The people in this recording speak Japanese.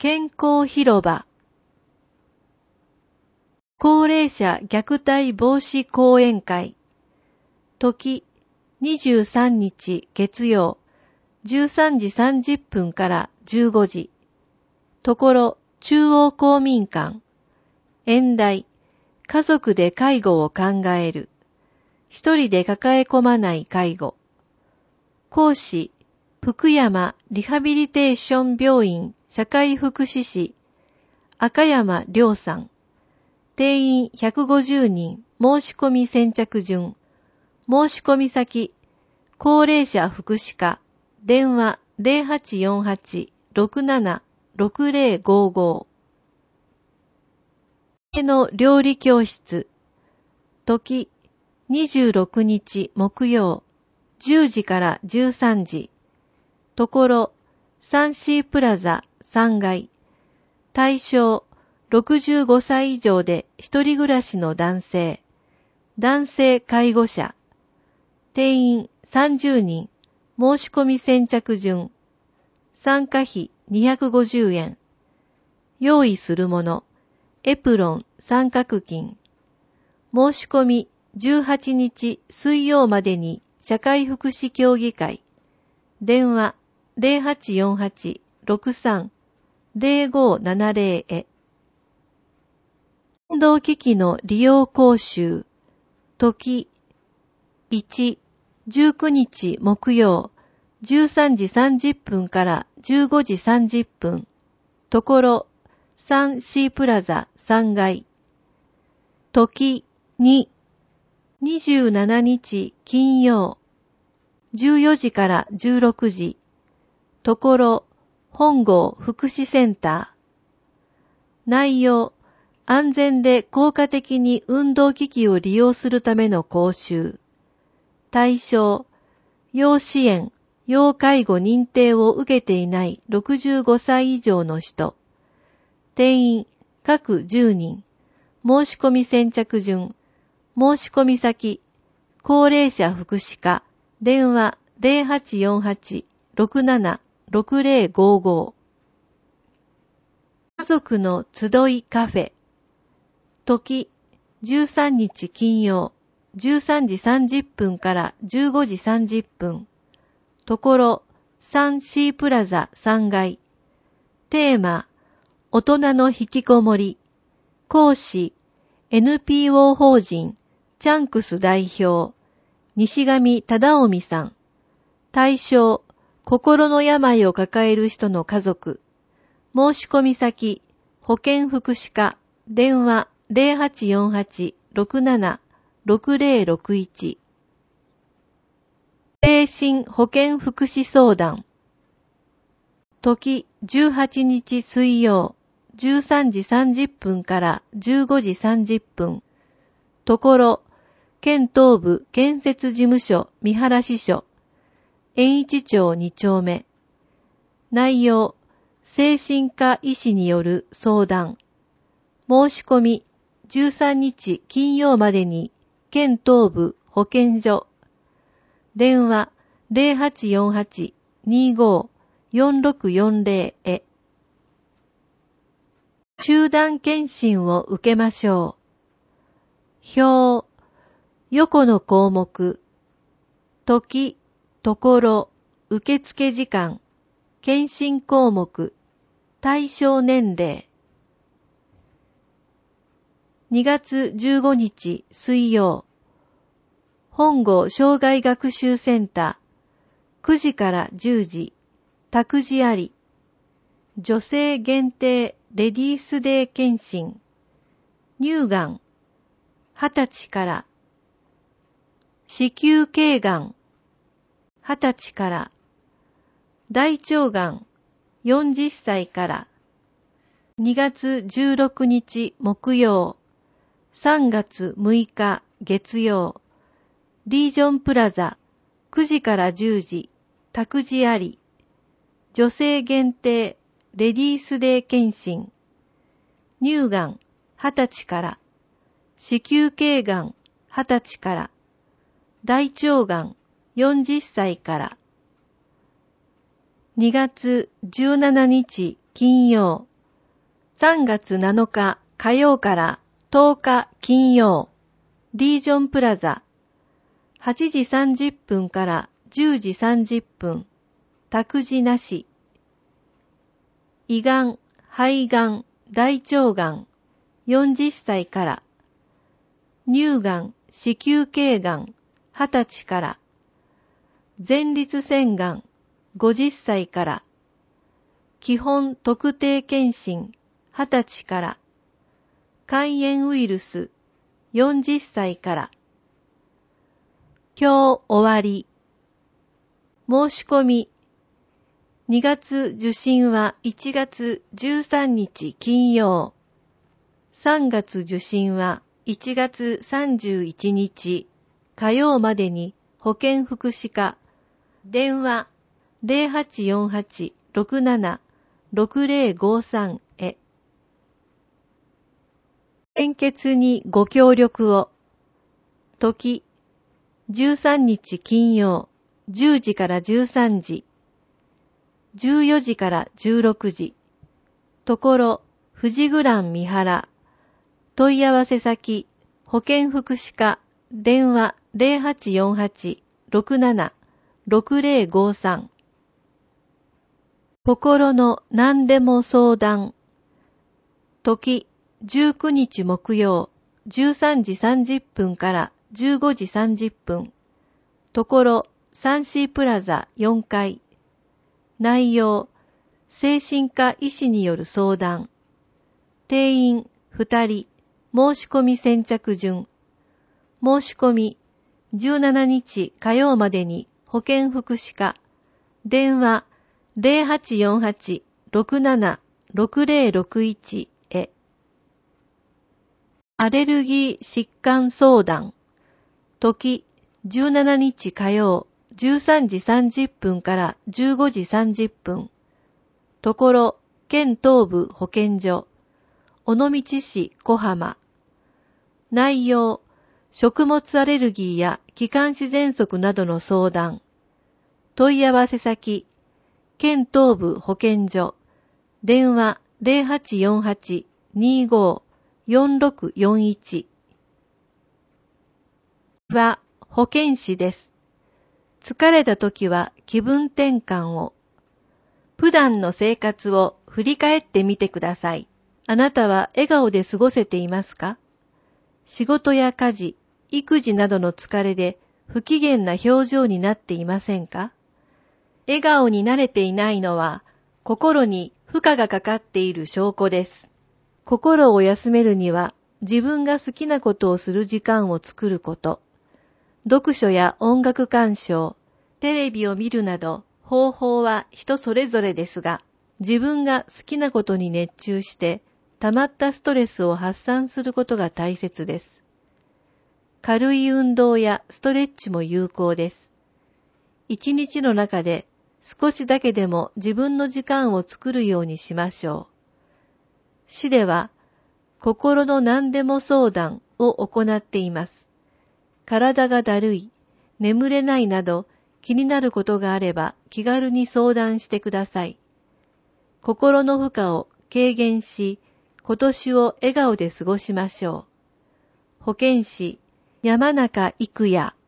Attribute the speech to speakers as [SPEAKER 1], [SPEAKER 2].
[SPEAKER 1] 健康広場。高齢者虐待防止講演会。時、23日月曜、13時30分から15時。ところ、中央公民館。演題、家族で介護を考える。一人で抱え込まない介護。講師、福山リハビリテーション病院社会福祉士、赤山亮さん。定員150人、申し込み先着順。申し込み先、高齢者福祉課、電話0848-67-6055。の料理教室。時、26日木曜、10時から13時。ところ、3C プラザ3階。対象、65歳以上で一人暮らしの男性。男性介護者。定員30人。申し込み先着順。参加費250円。用意するもの。エプロン三角巾。申し込み18日水曜までに社会福祉協議会。電話0848-63-0570へ。電動機器の利用講習。時、1、19日木曜、13時30分から15時30分。ところ、3C プラザ3階。時、2、27日金曜、14時から16時。ところ、本郷福祉センター。内容、安全で効果的に運動機器を利用するための講習。対象、要支援、要介護認定を受けていない65歳以上の人。定員、各10人。申し込み先着順。申し込み先、高齢者福祉課。電話0848-67-6055。家族の集いカフェ。時、13日金曜、13時30分から15時30分。ところ、3C プラザ3階。テーマ、大人の引きこもり。講師、NPO 法人、チャンクス代表、西上忠臣さん。対象、心の病を抱える人の家族。申し込み先、保健福祉課、電話0848-67-6061。精神保健福祉相談。時18日水曜、13時30分から15時30分。ところ、県東部建設事務所三原支所、延一町2丁目。内容、精神科医師による相談。申し込み、13日金曜までに、県東部保健所。電話0848-25-4640へ。集団検診を受けましょう。表、横の項目。時、ところ、受付時間。検診項目。対象年齢。2月15日水曜。本郷障害学習センター。9時から10時。託児あり。女性限定レディースデー検診。乳がん。20歳から。子宮頸がん。20歳から。大腸がん。40歳から。2月16日木曜。3月6日月曜。リージョンプラザ。9時から10時。託児あり。女性限定レディースデー検診。乳がん。20歳から。子宮頸がん。20歳から。大腸がん。40歳から。2月17日金曜。 3月7日火曜から10日金曜、リージョンプラザ、8時30分から10時30分、託児なし。胃がん、肺がん、大腸がん、40歳から。乳がん、子宮頸がん、20歳から。前立腺がん、50歳から。基本特定健診、20歳から。肝炎ウイルス、40歳から。今日終わり。申し込み。2月受診は1月13日金曜。3月受診は1月31日火曜までに保健福祉課、電話 0848-67-6053 へ。献血にご協力を。時、13日金曜、10時から13時、14時から16時。ところ、富士グラン三原。問い合わせ先、保健福祉課、電話 0848-67-6053。心の何でも相談。時、19日木曜、13時30分から15時30分。ところ、サンシープラザ4階。内容、精神科医師による相談。定員2人、申し込み先着順。申し込み、17日火曜までに保健福祉課、電話 0848-67-6061 へ。アレルギー疾患相談。時、17日火曜、13時30分から15時30分。ところ、県東部保健所、尾道市小浜。内容、食物アレルギーや気管支喘息などの相談。問い合わせ先、県東部保健所、電話 0848-25-4641。は、保健師です。疲れた時は気分転換を。普段の生活を振り返ってみてください。あなたは笑顔で過ごせていますか？仕事や家事、育児などの疲れで不機嫌な表情になっていませんか？笑顔に慣れていないのは心に負荷がかかっている証拠です。心を休めるには自分が好きなことをする時間を作ること。読書や音楽鑑賞、テレビを見るなど方法は人それぞれですが、自分が好きなことに熱中して溜まったストレスを発散することが大切です。軽い運動やストレッチも有効です。一日の中で少しだけでも自分の時間を作るようにしましょう。市では、心の何でも相談を行っています。体がだるい、眠れないなど気になることがあれば気軽に相談してください。心の負荷を軽減し、今年を笑顔で過ごしましょう。保健師、山中育也。